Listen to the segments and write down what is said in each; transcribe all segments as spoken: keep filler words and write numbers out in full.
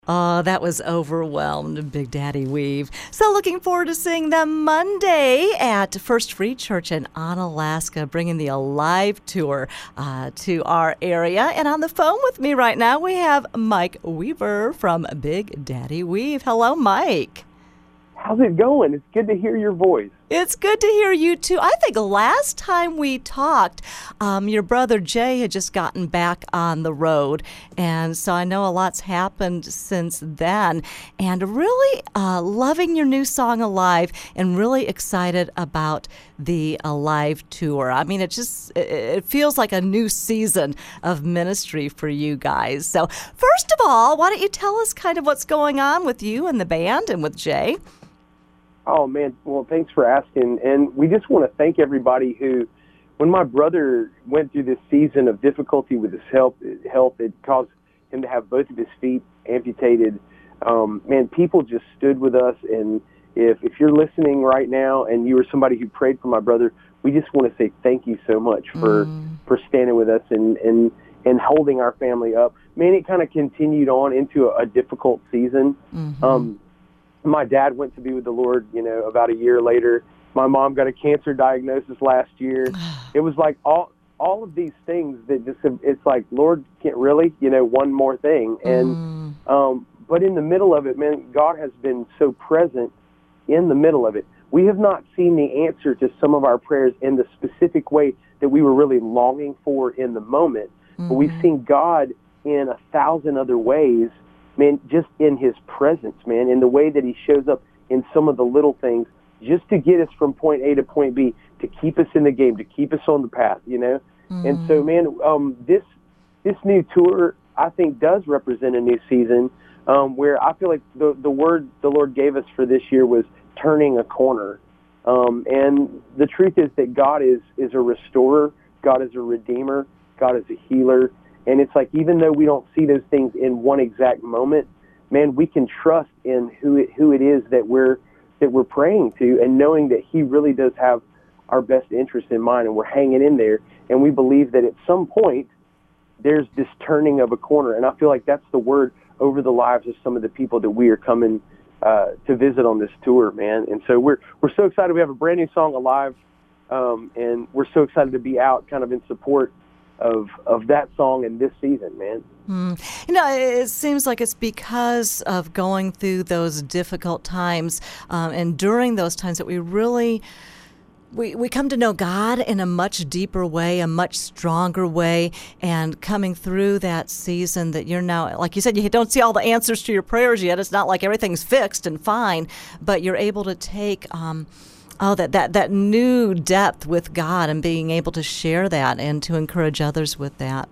Oh, that was Overwhelmed, Big Daddy Weave. So looking forward to seeing them Monday at First Free Church in Onalaska, bringing the Alive Tour uh, to our area. And on the phone with me right now, we have Mike Weaver from Big Daddy Weave. Hello, Mike. How's it going? It's good to hear your voice. It's good to hear you, too. I think last time we talked, um, your brother Jay had just gotten back on the road, and so I know a lot's happened since then. And really uh, loving your new song, Alive, and really excited about the Alive Tour. I mean, it just it feels like a new season of ministry for you guys. So first of all, why don't you tell us kind of what's going on with you and the band and with Jay? Oh, man. Well, thanks for asking. And we just want to thank everybody who, when my brother went through this season of difficulty with his health, health it caused him to have both of his feet amputated. Um, man, people just stood with us. And if, if you're listening right now and you were somebody who prayed for my brother, we just want to say thank you so much for, mm. for standing with us and, and, and holding our family up. Man, it kind of continued on into a, a difficult season. Mm-hmm. Um, My dad went to be with the Lord, you know, about a year later. My mom got a cancer diagnosis last year. It was like all all of these things that just, it's like, Lord, can't really, you know, one more thing. And mm. um, but in the middle of it, man, God has been so present in the middle of it. We have not seen the answer to some of our prayers in the specific way that we were really longing for in the moment. Mm-hmm. But we've seen God in a thousand other ways. Man, just in his presence, man, in the way that he shows up in some of the little things, just to get us from point A to point B, to keep us in the game, to keep us on the path, you know? Mm-hmm. And so, man, um, this this new tour, I think, does represent a new season um, where I feel like the, the word the Lord gave us for this year was turning a corner. Um, and the truth is that God is, is a restorer, God is a redeemer, God is a healer. And it's like, even though we don't see those things in one exact moment, man, we can trust in who it, who it is that we're that we're praying to, and knowing that he really does have our best interest in mind, and we're hanging in there. And we believe that at some point there's this turning of a corner. And I feel like that's the word over the lives of some of the people that we are coming uh, to visit on this tour, man. And so we're we're so excited. We have a brand new song, Alive, um, and we're so excited to be out kind of in support of of that song in this season, man. Mm. You know, it seems like it's because of going through those difficult times, um, and during those times that we really, we, we come to know God in a much deeper way, a much stronger way, and coming through that season that you're now, like you said, you don't see all the answers to your prayers yet. It's not like everything's fixed and fine, but you're able to take um, Oh, that, that, that new depth with God and being able to share that and to encourage others with that.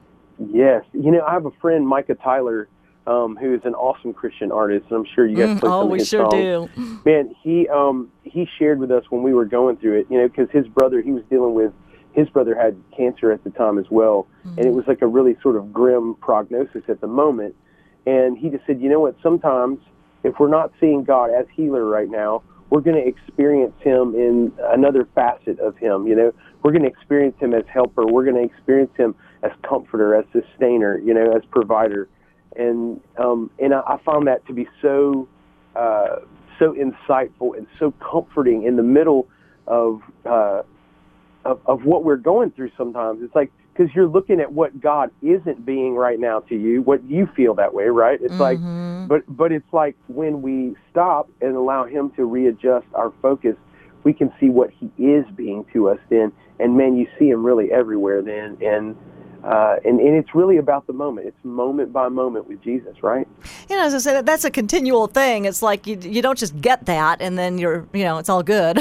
Yes. You know, I have a friend, Micah Tyler, um, who is an awesome Christian artist, and I'm sure you guys mm, play some oh, of we his sure songs. do. Man, he um, he shared with us when we were going through it, you know, because his brother, he was dealing with, his brother had cancer at the time as well, mm-hmm. and it was like a really sort of grim prognosis at the moment. And he just said, you know what, sometimes if we're not seeing God as healer right now, we're going to experience him in another facet of him, you know. We're going to experience him as helper. We're going to experience him as comforter, as sustainer, you know, as provider. And um, and I, I found that to be so uh, so insightful and so comforting in the middle of, uh, of of what we're going through sometimes. It's like, because you're looking at what God isn't being right now to you, what you feel that way, right? It's mm-hmm. like, but but it's like when we stop and allow him to readjust our focus, we can see what he is being to us then. And man, you see him really everywhere then. And Uh, and, and it's really about the moment. It's moment by moment with Jesus, right? You know, as I said, that's a continual thing. It's like you you don't just get that and then you're, you know, it's all good.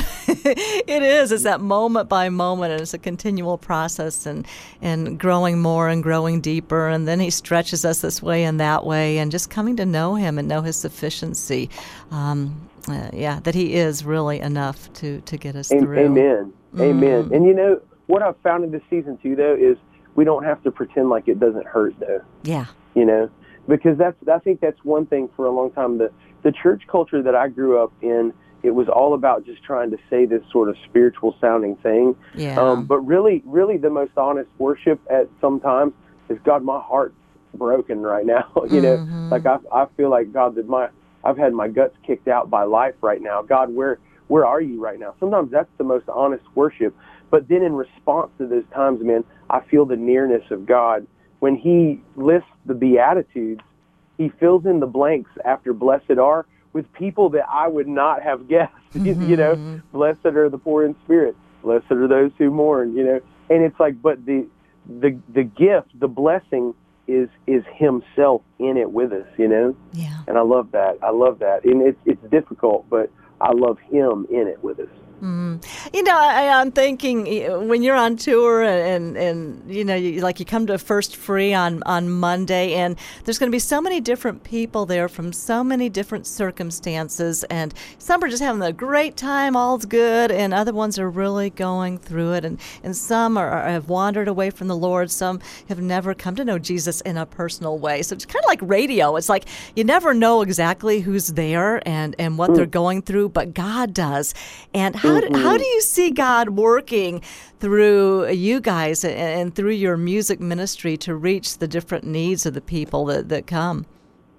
It is. It's that moment by moment, and it's a continual process, and, and growing more and growing deeper. And then he stretches us this way and that way, and just coming to know him and know his sufficiency. Um, uh, yeah, that he is really enough to, to get us through. Amen. Mm. Amen. And, you know, what I've found in this season, too, though, is we don't have to pretend like it doesn't hurt, though. Yeah. You know, because that's I think that's one thing for a long time. The, the church culture that I grew up in, it was all about just trying to say this sort of spiritual-sounding thing. Yeah. Um, but really, really the most honest worship at some times is, God, my heart broken right now. you know, Mm-hmm. like I, I feel like, God, that my, I've had my guts kicked out by life right now. God, where, where are you right now? Sometimes that's the most honest worship. But then in response to those times, man, I feel the nearness of God. When he lists the Beatitudes, he fills in the blanks after blessed are with people that I would not have guessed. Mm-hmm. you know, blessed are the poor in spirit. Blessed are those who mourn, you know. And it's like, but the the the gift, the blessing is is himself in it with us, you know. Yeah. And I love that. I love that. And it's it's difficult, but I love him in it with us. Mm. You know, I, I'm thinking when you're on tour and, and, and you know, you, like you come to First Free on, on Monday, and there's going to be so many different people there from so many different circumstances, and some are just having a great time, all's good, and other ones are really going through it, and, and some are, are have wandered away from the Lord, some have never come to know Jesus in a personal way. So it's kind of like radio. It's like you never know exactly who's there and, and what mm. they're going through, but God does. And how do, how do you see God working through you guys and, and through your music ministry to reach the different needs of the people that, that come?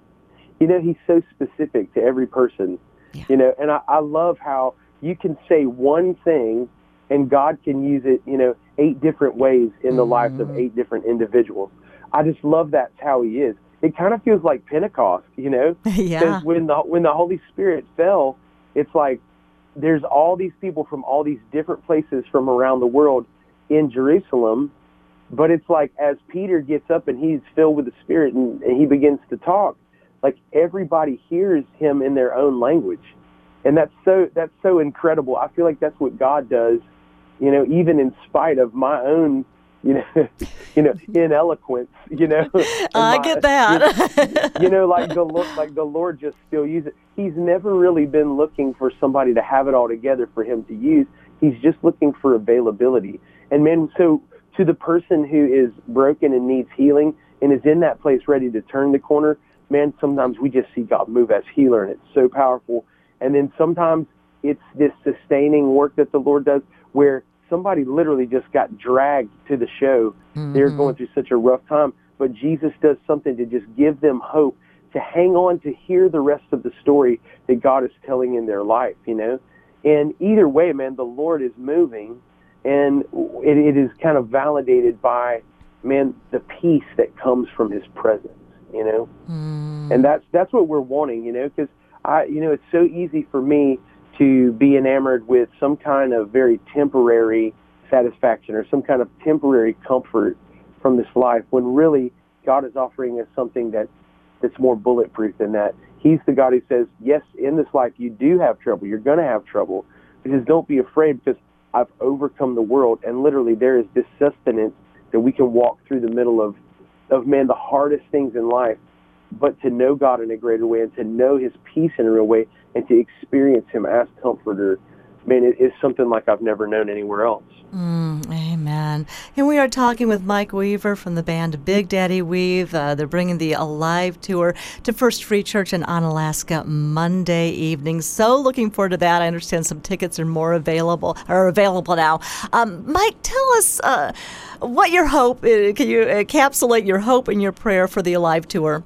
You know, he's so specific to every person, yeah. you know, and I, I love how you can say one thing and God can use it, you know, eight different ways in the mm. lives of eight different individuals. I just love that's how he is. It kind of feels like Pentecost, you know, yeah. because when the, when the Holy Spirit fell, it's like, there's all these people from all these different places from around the world in Jerusalem, but it's like as Peter gets up and he's filled with the Spirit and, and he begins to talk, like everybody hears him in their own language. And that's so that's so incredible. I feel like that's what God does, you know, even in spite of my own, you know, you know, ineloquence, you know. I my, get that. you, you know, like the Lord, like the Lord just still uses it. He's never really been looking for somebody to have it all together for him to use. He's just looking for availability. And man, so to the person who is broken and needs healing and is in that place ready to turn the corner, man, sometimes we just see God move as healer, and it's so powerful. And then sometimes it's this sustaining work that the Lord does where somebody literally just got dragged to the show. Mm-hmm. They're going through such a rough time, but Jesus does something to just give them hope, to hang on, to hear the rest of the story that God is telling in their life, you know? And either way, man, the Lord is moving, and it, it is kind of validated by, man, the peace that comes from his presence, you know? Mm. And that's that's what we're wanting, you know, because, I, you know, it's so easy for me to be enamored with some kind of very temporary satisfaction or some kind of temporary comfort from this life, when really God is offering us something that that's more bulletproof than that. He's the God who says, yes, in this life you do have trouble. You're going to have trouble. He says, don't be afraid, because I've overcome the world. And literally there is this sustenance that we can walk through the middle of, of man, the hardest things in life, but to know God in a greater way and to know his peace in a real way and to experience him as comforter, man, it is something like I've never known anywhere else. Mm, amen. And we are talking with Mike Weaver from the band Big Daddy Weave. Uh, they're bringing the Alive Tour to First Free Church in Onalaska Monday evening. So looking forward to that. I understand some tickets are more available, are available now. Um, Mike, tell us uh, what your hope is. Can you encapsulate your hope and your prayer for the Alive Tour?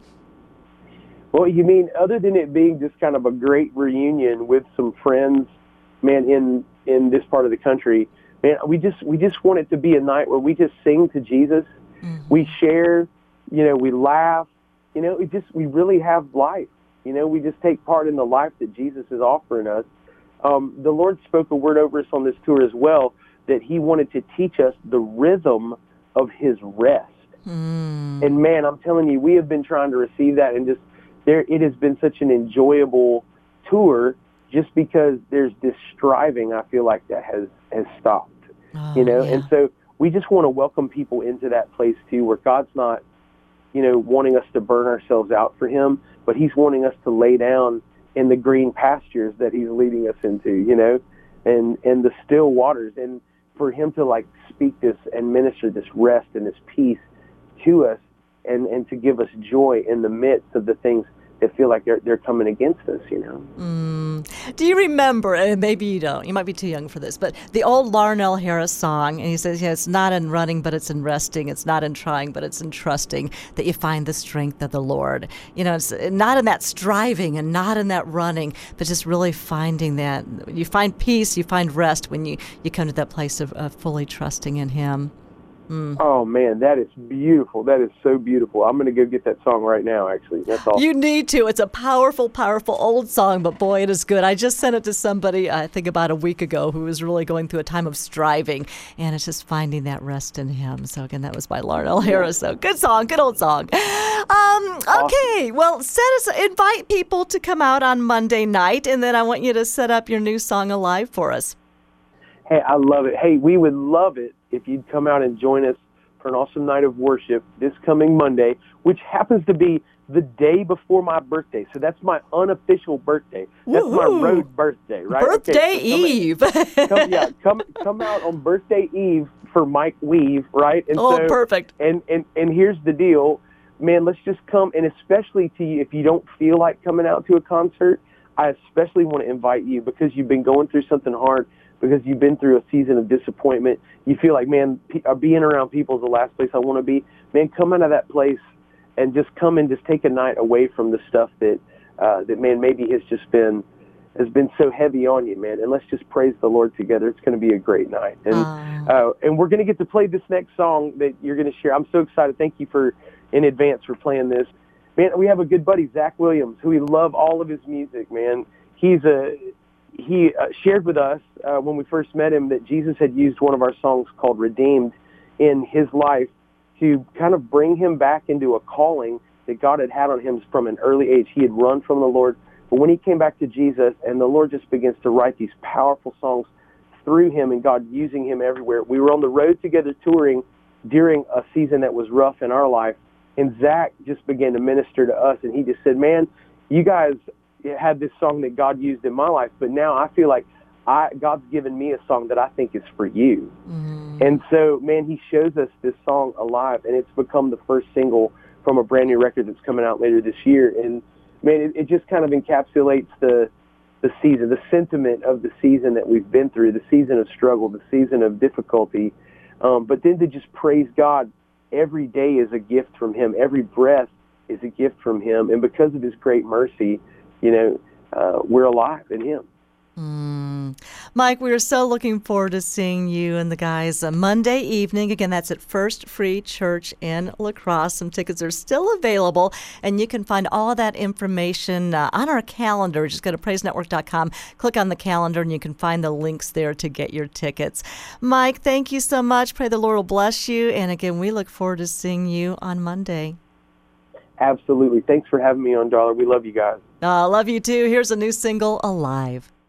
Well, you mean other than it being just kind of a great reunion with some friends, man, in in this part of the country, man, we just we just want it to be a night where we just sing to Jesus, mm-hmm. we share, you know, we laugh, you know, we just we really have life, you know, we just take part in the life that Jesus is offering us. Um, the Lord spoke a word over us on this tour as well, that he wanted to teach us the rhythm of his rest. Mm. And man, I'm telling you, we have been trying to receive that, and just there, it has been such an enjoyable tour, just because there's this striving, I feel like, that has, has stopped, oh, you know? Yeah. And so we just want to welcome people into that place too, where God's not, you know, wanting us to burn ourselves out for him, but he's wanting us to lay down in the green pastures that he's leading us into, you know, and, and the still waters, and for him to like speak this and minister this rest and this peace to us, and, and to give us joy in the midst of the things that feel like they're, they're coming against us, you know? Mm, Do you remember, and maybe you don't, you might be too young for this, but the old Larnell Harris song, and he says, yeah, it's not in running, but it's in resting. It's not in trying, but it's in trusting that you find the strength of the Lord. You know, it's not in that striving and not in that running, but just really finding that. You find peace, you find rest when you, you come to that place of, of fully trusting in Him. Mm. Oh, man, that is beautiful. That is so beautiful. I'm going to go get that song right now, actually. That's awesome. You need to. It's a powerful, powerful old song, but boy, it is good. I just sent it to somebody, I think about a week ago, who was really going through a time of striving, and it's just finding that rest in Him. So, again, that was by Larnell Harris. So, good song, good old song. Um, okay, well, set us, invite people to come out on Monday night, and then I want you to set up your new song Alive for us. Hey, I love it. Hey, we would love it if you'd come out and join us for an awesome night of worship this coming Monday, which happens to be the day before my birthday. So that's my unofficial birthday. That's Woo-hoo. my road birthday, right? Birthday okay, so Eve. Come, come, yeah, come come out on birthday Eve for Mike Weave, right? And oh, so, perfect. And, and, and here's the deal. Man, let's just come, and especially to you, if you don't feel like coming out to a concert, I especially want to invite you because you've been going through something hard, because you've been through a season of disappointment. You feel like, man, pe- being around people is the last place I want to be. Man, come out of that place and just come and just take a night away from the stuff that, uh, that man, maybe has just been has been so heavy on you, man. And let's just praise the Lord together. It's going to be a great night. And uh, uh, and we're going to get to play this next song that you're going to share. I'm so excited. Thank you for in advance for playing this. Man, we have a good buddy, Zach Williams, who we love all of his music, man. He's a... He uh, shared with us uh, when we first met him that Jesus had used one of our songs called Redeemed in his life to kind of bring him back into a calling that God had had on him from an early age. He had run from the Lord, but when he came back to Jesus and the Lord just begins to write these powerful songs through him and God using him everywhere. We were on the road together touring during a season that was rough in our life, and Zach just began to minister to us, and he just said, man, you guys had this song that God used in my life, but now I feel like I, God's given me a song that I think is for you. Mm. And so, man, he shows us this song Alive, and it's become the first single from a brand new record that's coming out later this year. And, man, it, it just kind of encapsulates the the season, the sentiment of the season that we've been through, the season of struggle, the season of difficulty. Um, but then to just praise God every day is a gift from Him. Every breath is a gift from Him. And because of His great mercy, you know, uh, we're alive in Him. Mm. Mike, we are so looking forward to seeing you and the guys uh, Monday evening. Again, that's at First Free Church in La Crosse. Some tickets are still available, and you can find all that information uh, on our calendar. Just go to praise network dot com, click on the calendar, and you can find the links there to get your tickets. Mike, thank you so much. Pray the Lord will bless you. And again, we look forward to seeing you on Monday. Absolutely. Thanks for having me on, darling. We love you guys. I uh, love you too. Here's a new single, Alive.